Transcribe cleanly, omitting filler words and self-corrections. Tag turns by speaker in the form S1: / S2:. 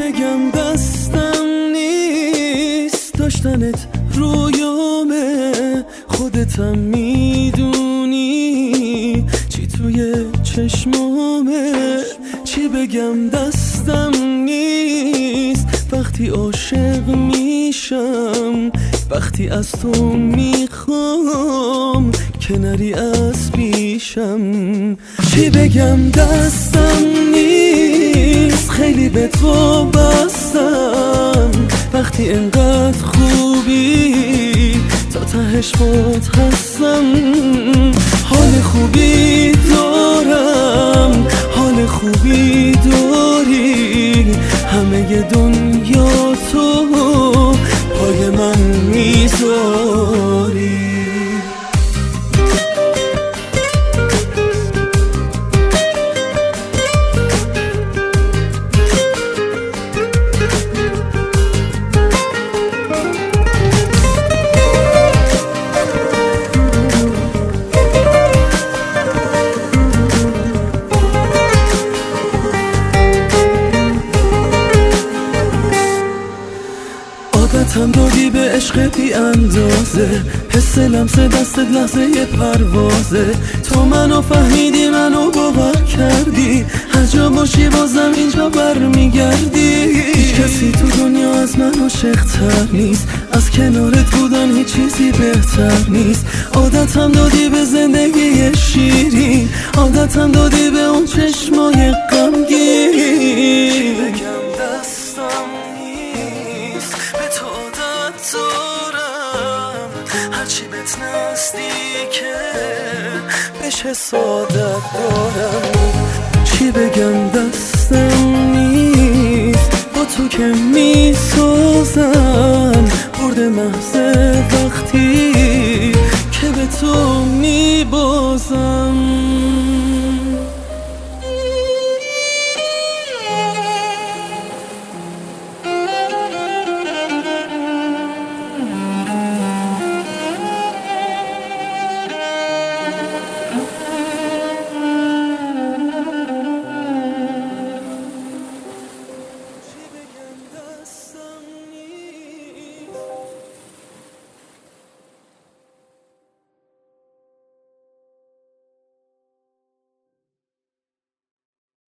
S1: بگم دستم نیست داشتنت رویامه، خودتم میدونی چی توی چشمامه. چی بگم دستم نیست وقتی عاشق میشم، وقتی از تو میخوام که نری از پیشم. چی بگم دستم نیست خیلی به تو بستم، وقتی انقدر خوبی تا تهش بات هستم. حال خوبی دارم، حال خوبی داری، همه دنیا تو پای من میذاری. عادتم دادی به عشق بی اندازه، حس لمس دستت لحظه پروازه. تو منو فهمیدی، منو باور کردی، هر جا باشی بازم اینجا برمیگردی. هیچ کسی تو دنیا از من عاشق‌تر نیست، از کنارت بودن هیچ چیزی بهتر نیست. عادتم دادی به زندگی شیرین، عادتم دادی به اون چشمای غمگین. دارم هرچی بهت نزدیکه بشه سعادت دارم. چی بگم دستم نیست با تو که میسازم، برده محض وقتی که به تو میبازم.